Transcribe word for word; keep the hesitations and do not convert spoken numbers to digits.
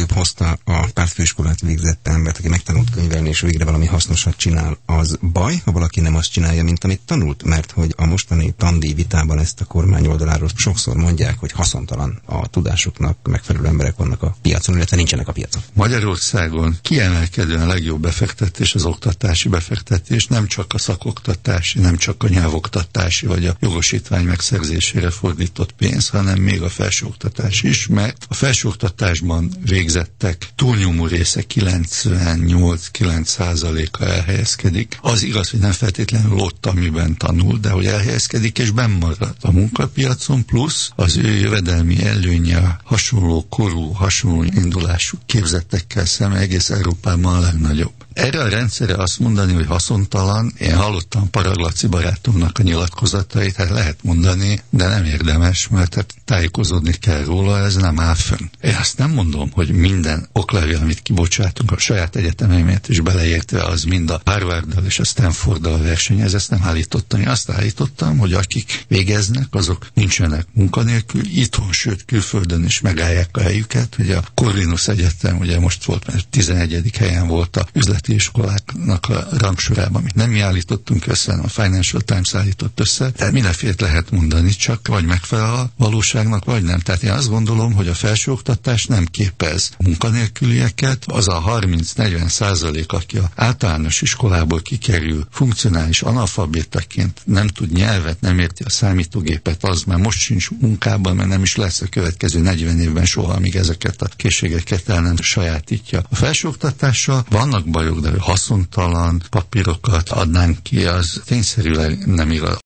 előbb hozta a pártfőiskolát végzett embert, aki megtanult könyvelni, és végre valami hasznosat csinál. Az baj, ha valaki nem azt csinálja, mint amit tanult, mert hogy a mostani tandíj vitában ezt a kormány oldaláról sokszor mondják, hogy haszontalan a tudásuknak megfelelő emberek vannak a piacon, illetve nincsenek a piacon. Magyarországon kiemelkedően a legjobb befektetés az oktatási befektetés, nem csak a szakoktatási, nem csak a nyelvoktatási vagy a jogosítvány megszerzésére fordított pénz, hanem még a felsőoktatás is, mert a felsőoktatásban végzettek túlnyomó része kilencvennyolc-kilenc százaléka elhelyezkedik. Az igaz, hogy nem feltétlenül ott, amiben tanul, de hogy elhelyezkedik és benn marad a munkapiacon, plusz az ő jövedelmi előnye hasonló korú, hasonló indulású képzettekkel szemben egész Európában a legnagyobb. Erre a rendszerre azt mondani, hogy haszontalan, én hallottam Parag Laci barátunknak a nyilatkozatait, hát lehet mondani, de nem érdemes, mert hát tájékozódni kell róla, ez nem áll fönn. Én azt nem mondom, hogy minden oklevél, amit kibocsátunk a saját egyetemeimet is beleértve, az mind a Harvarddal és a Stanforddal versenyez, ezt nem állítottam. Én azt állítottam, hogy akik végeznek, azok nincsenek munkanélkül, itthon, sőt külföldön is megállják a helyüket. Ugye a Corvinus Egyetem, ugye most volt, mert tizenegyedik helyen volt a üzleti iskoláknak a rangsorában, amit nem mi állítottunk össze, a Financial Times állított össze. Tehát mindenfélét lehet mondani, csak vagy megfelel a valóságnak, vagy nem. Tehát én azt gondolom, hogy a felsőoktatás nem képez munkanélkülieket, az a harminc-negyven százalék, aki az általános iskolából kikerül funkcionális analfabétaként, nem tud nyelvet, nem érti a számítógépet, az már most sincs munkában, mert nem is lesz a következő negyven évben soha, amíg ezeket a készségeket el nem sajátítja. A felsőoktatással vannak bajok, de haszontalan papírokat adnánk ki, az tényszerűen nem igaz.